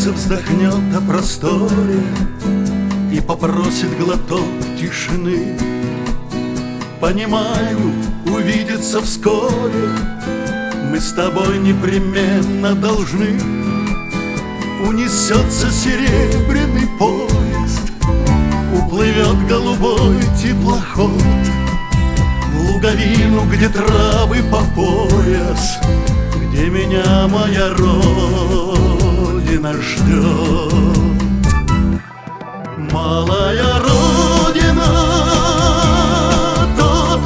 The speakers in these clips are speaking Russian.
сердце вздохнет о просторе и попросит глоток тишины. Понимаю, увидеться вскоре мы с тобой непременно должны. Унесется серебряный поезд, уплывет голубой теплоход в луговину, где травы по пояс, где меня моя родина ждет. Малая родина, тот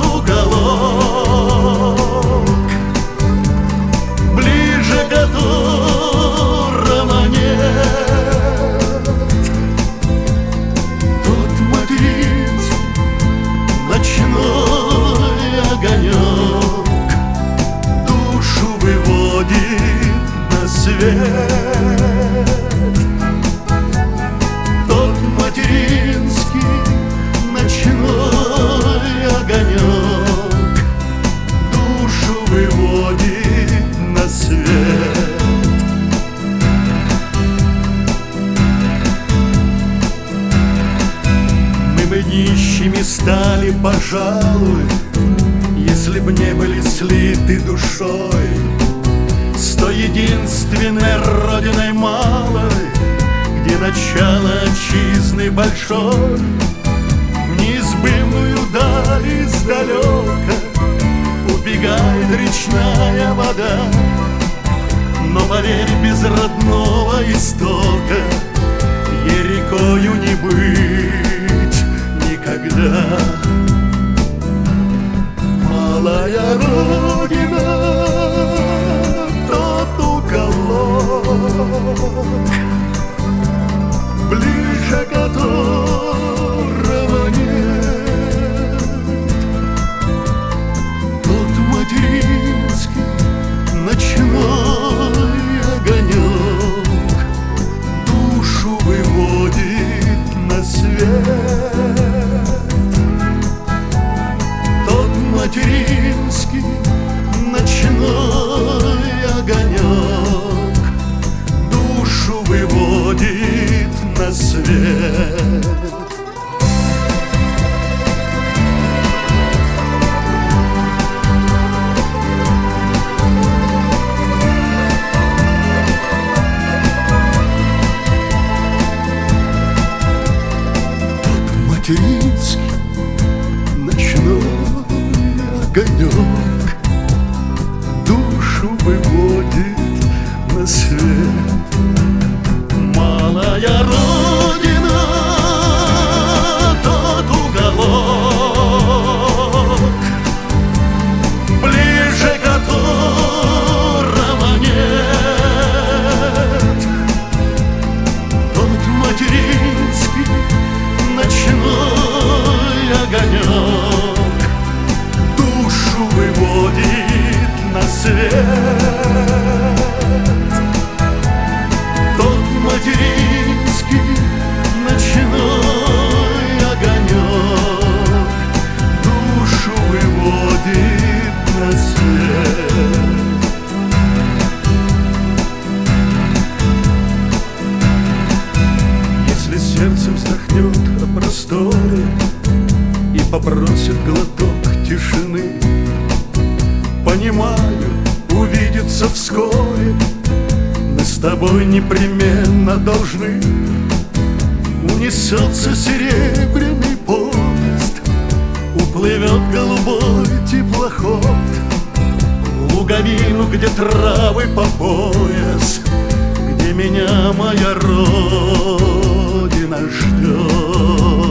уголок, ближе которого нет, тот материнский ночной огонек душу выводит на свет. Тот материнский ночной огонек душу выводит на свет. Мы бы нищими стали, пожалуй, если б не были слиты душой с той единственной родиной малой, где начало отчизны большой. В неизбывную даль издалека убегает речная вода, но поверь, без родного истока ей рекою не быть никогда. Малая родина, тот уголок, ближе которого нет, тот материнский ночной огонек душу выводит на свет. Тот материнский ночной огонек душу выводит на свет. Тот материнский ночной огонек душу выводит на свет. Малая родина, тот уголок, ближе которого нет, тот материнский ночной огонек душу выводит на свет. Тот материнский ночной огонек душу выводит на свет. Если сердце вздохнет о просторе и попросит глоток тишины, понимаю, увидеться вскоре мы с тобой непременно должны. Унесется серебряный поезд, уплывет голубой теплоход в луговину, где травы по пояс, где меня моя родина ждет.